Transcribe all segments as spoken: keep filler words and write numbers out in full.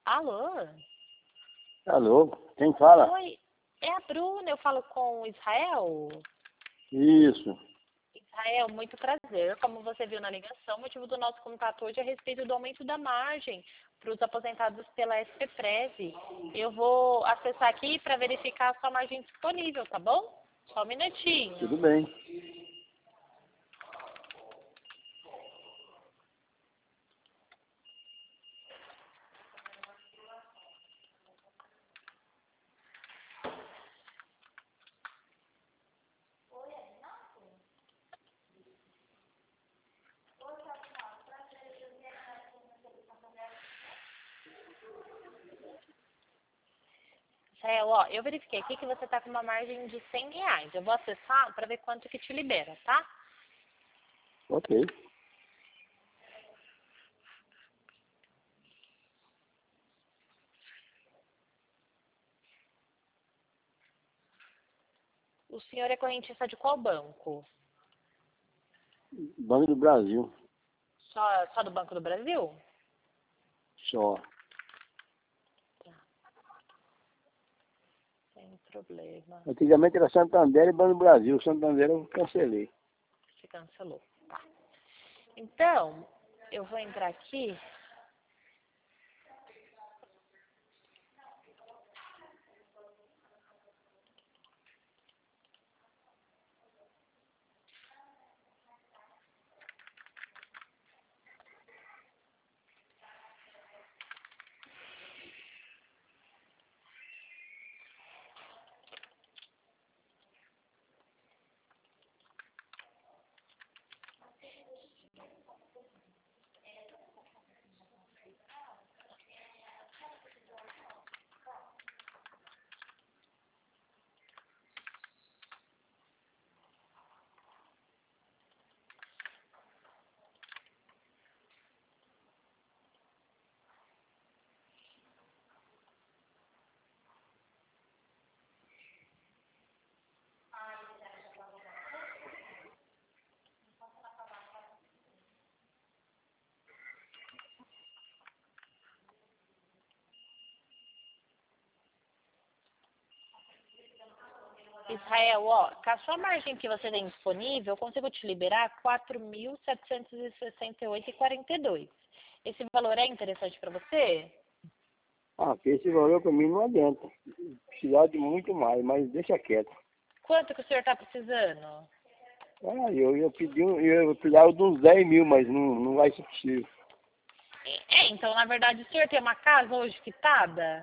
Alô? Alô, quem fala? Oi, é a Bruna, eu falo com o Israel. Isso. Israel, muito prazer. Como você viu na ligação, o motivo do nosso contato hoje é a respeito do aumento da margem para os aposentados pela S P Prev. Eu vou acessar aqui para verificar a sua margem disponível, tá bom? Só um minutinho. Tudo bem. Israel, ó, eu verifiquei aqui que você está com uma margem de cem reais. Eu vou acessar para ver quanto que te libera, tá? Ok. O senhor é correntista de qual banco? Banco do Brasil. Só, só do Banco do Brasil? Só. Sem problema. Antigamente era Santander e Banco do Brasil. Santander eu cancelei. Se cancelou. Tá. Então, eu vou entrar aqui. Israel, ó, com a sua margem que você tem disponível, eu consigo te liberar quatro mil setecentos e sessenta e oito reais e quarenta e dois centavos. Esse valor é interessante para você? Ah, porque esse valor para mim não adianta. Precisar de muito mais, mas deixa quieto. Quanto que o senhor está precisando? Ah, eu ia pedir, um- eu precisava de uns dez mil, mas não, não vai ser possível. É, então, na verdade, o senhor tem uma casa hoje quitada?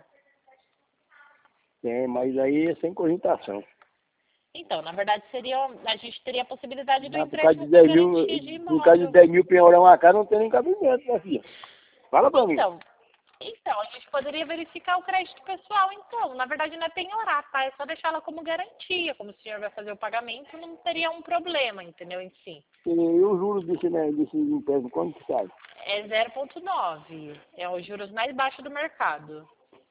Tem, mas aí é sem cogitação. Então, na verdade, seria, a gente teria a possibilidade do Ah, por causa de empréstimo com dez mil, garantia de por causa de imóvel. dez mil penhorar uma casa, não tem nem cabimento, minha filha. Fala pra mim. Então, então, a gente poderia verificar o crédito pessoal, então. Na verdade, não é penhorar, tá? É só deixar ela como garantia. Como o senhor vai fazer o pagamento, não teria um problema, entendeu, em si. E os juros desse, né, desse empréstimo, quanto que sai? É zero vírgula nove. É os juros mais baixos do mercado.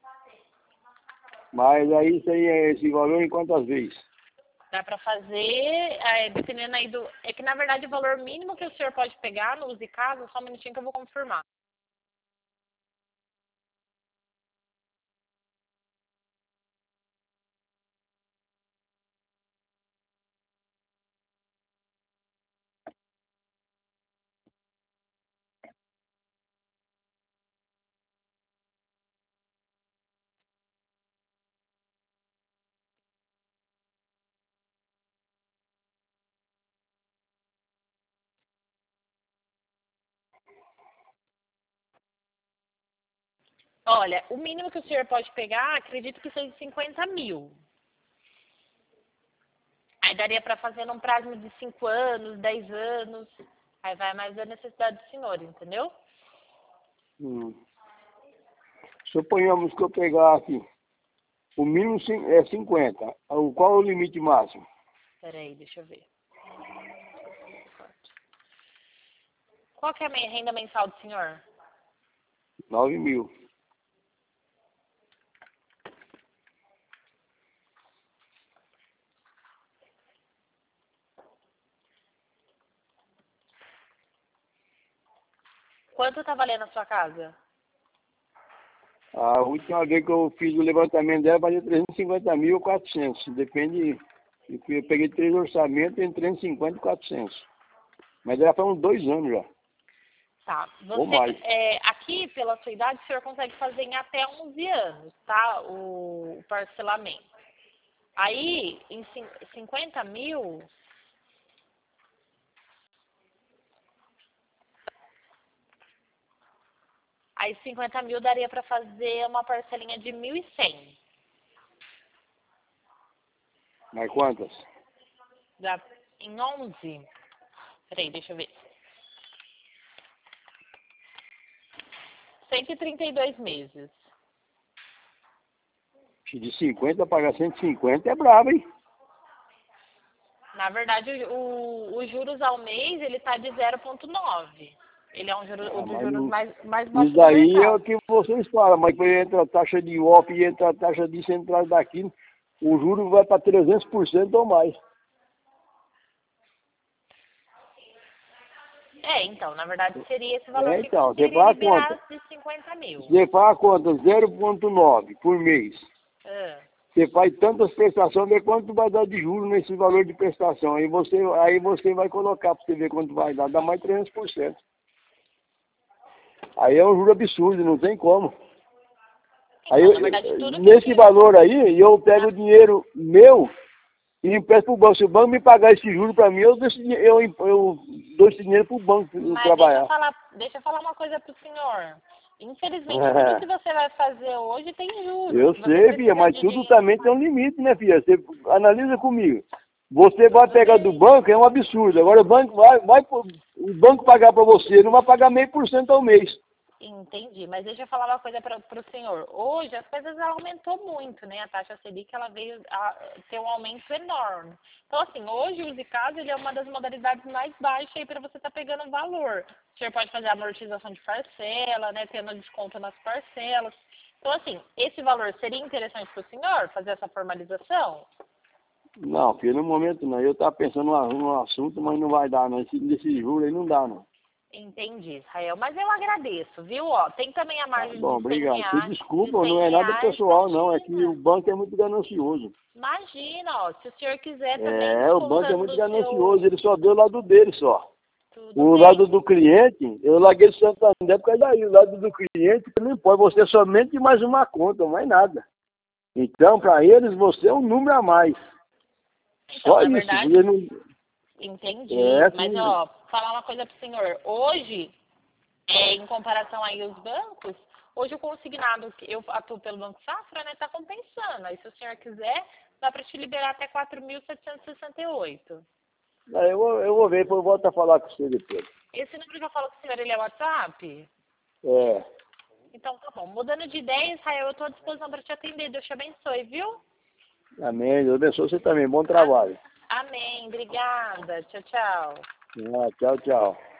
Mas aí isso aí é esse valor em quantas vezes? Dá para fazer, é, dependendo aí do... É que, na verdade, o valor mínimo que o senhor pode pegar no Use Casa, só um minutinho que eu vou confirmar. Olha, o mínimo que o senhor pode pegar, acredito que seja cinquenta mil. Aí daria para fazer num prazo de cinco anos, dez anos. Aí vai mais da necessidade do senhor, entendeu? Hum. Suponhamos que eu pegar aqui, o mínimo cin- é cinquenta. O, qual é o limite máximo? Peraí, deixa eu ver. Qual que é a minha renda mensal do senhor? nove mil. Quanto tá valendo a sua casa? A última vez que eu fiz o levantamento dela, valia trezentos e cinquenta mil ou quatrocentos. Depende. Eu peguei três orçamentos entre trezentos e cinquenta e quatrocentos. Mas ela faz uns dois anos já. Tá. Ou mais. Você, é, aqui, pela sua idade, o senhor consegue fazer em até onze anos, tá? O, o parcelamento. Aí, em cinquenta mil... Aí cinquenta mil daria para fazer uma parcelinha de mil e cem. Mas quantas? Dá em onze. Peraí, deixa eu ver. cento e trinta e dois meses. De cinquenta pagar cento e cinquenta é brabo, hein? Na verdade, o, os juros ao mês, ele tá de zero vírgula nove. Ele é um juro, Ah, um dos juros não, mais, mais baixos isso do daí é mercado. o que vocês falam, mas quando entra a taxa de I O P e entra a taxa de central daquilo, o juro vai para trezentos por cento ou mais. É, então, na verdade, seria esse valor É, que então, você conseguiria faz a liberar conta. de cinquenta mil. Você faz a conta zero vírgula nove por mês. Ah, Você faz tantas prestações, vê quanto vai dar de juros nesse valor de prestação. Aí você, aí você vai colocar para você ver quanto vai dar. Dá mais trezentos por cento. Aí é um juro absurdo, não tem como. então, Aí, na verdade, tudo que nesse eu valor aí, eu pego o dinheiro meu e empresto para o banco. Se o banco me pagar esse juro para mim, eu, decido, eu, eu dou esse dinheiro para o banco Mas trabalhar. deixa eu falar, deixa eu falar uma coisa pro senhor. Infelizmente, tudo que você vai fazer hoje tem juros. Eu Você sei, filha, precisa mas de tudo dinheiro. também tem um limite, né, filha? Você analisa comigo. Você vai Tudo pegar do bem. banco, é um absurdo. Agora o banco vai, vai o banco pagar para você, não vai pagar meio por cento ao mês. Entendi, mas deixa eu falar uma coisa para o senhor. Hoje as coisas aumentou muito, né? A taxa Selic ela veio a ter um aumento enorme. Então, assim, hoje o Usicasa ele é uma das modalidades mais baixas aí para você estar tá pegando valor. O senhor pode fazer amortização de parcela, né? Tendo desconto nas parcelas. Então, assim, esse valor seria interessante para o senhor fazer essa formalização? Não, filho, no momento não. Eu estava pensando no, no assunto, mas não vai dar, não. Esse, desse juro aí não dá, não. Entendi, Israel. Mas eu agradeço, viu? Ó, tem também a Tá margem bom, de cem obrigado. Se reais. De desculpa, cem não é nada reais, pessoal, não. É que imagina. o banco é muito ganancioso. Imagina, ó, se o senhor quiser também É, o banco é descontando muito do ganancioso. seu... Ele só vê o lado dele, só. Tudo O bem. lado do cliente, eu larguei o Santander por causa daí. O lado do cliente, não pode. Você é somente mais uma conta, mais nada. Então, para eles, você é um número a mais. Então, Só na isso. verdade, Você não... entendi. É, Mas, sim. ó, falar uma coisa pro senhor. Hoje, é, em comparação aí aos bancos, hoje o consignado, que eu atuo pelo Banco Safra, né, tá compensando. Aí, se o senhor quiser, dá para te liberar até quatro mil setecentos e sessenta e oito. Aí eu, vou- eu vou ver, depois eu volto a falar com você depois. Esse número que eu falo com o senhor, ele é WhatsApp? É. Então, tá bom. Mudando de ideia, Israel, eu estou à disposição para te atender. Deus te abençoe, viu? Amém. Deus abençoe você também. Bom A- trabalho. Amém. Obrigada. Tchau, tchau. Ah, tchau, tchau.